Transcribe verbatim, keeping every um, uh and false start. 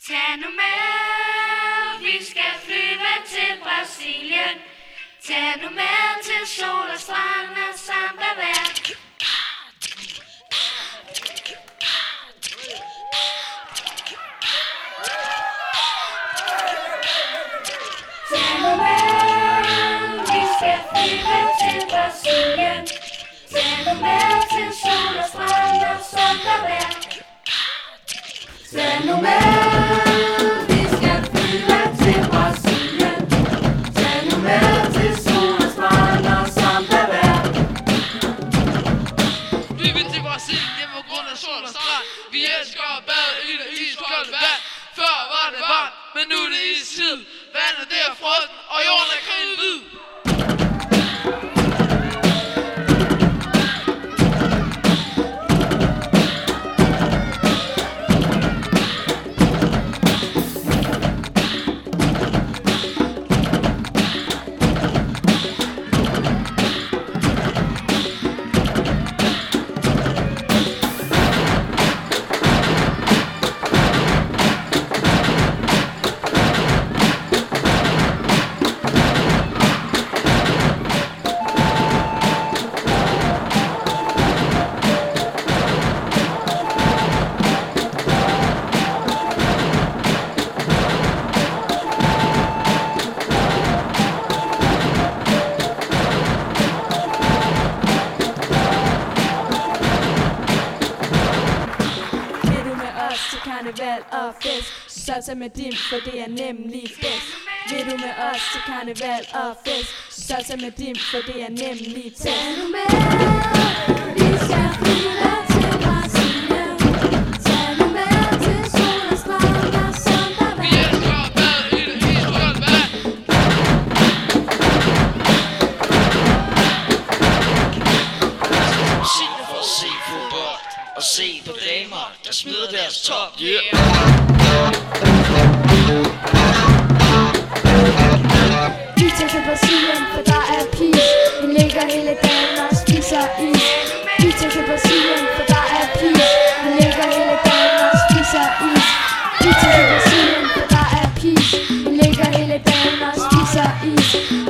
Tag nu med, vi skal flyve til Brasilien. Tag nu med til sol og strand og samba-vejr. Tag nu med, vi skal flyve til Brasilien. Tag nu med til sol og strand og samba-vejr. Tag nu med, vi skal flyve til Brasilien. Tag nu med til sol og strand og samba-vejr. Vi vil til Brasilien på grund af sol og strand. Vi elsker at bade i det iskoldt vand. Før var det varmt, men nu er det istid. Vandet det er frossen, og jorden er kridhvid. Karneval og fest, så tag med dim, for det er nemlig fest. Vil du med os til karneval og fest, så tag med dim, for det er nemlig test. Tag nu med, vi skal flyve til Brasilien. Tag nu med til sol og strand og samba-vejr. Vi elsker at bade i det iskoldt vand. Brasilien for at se fodbold og se på damer, der smider deres top. Yeah. Vi tager til Brasilien, for der er peace. Vi ligger hele dagen og spiser is. Vi tager til Brasilien, for der er peace. Vi ligger hele dagen og spiser is. Vi tager til Brasilien, for der er peace. Vi ligger hele dagen og spiser is.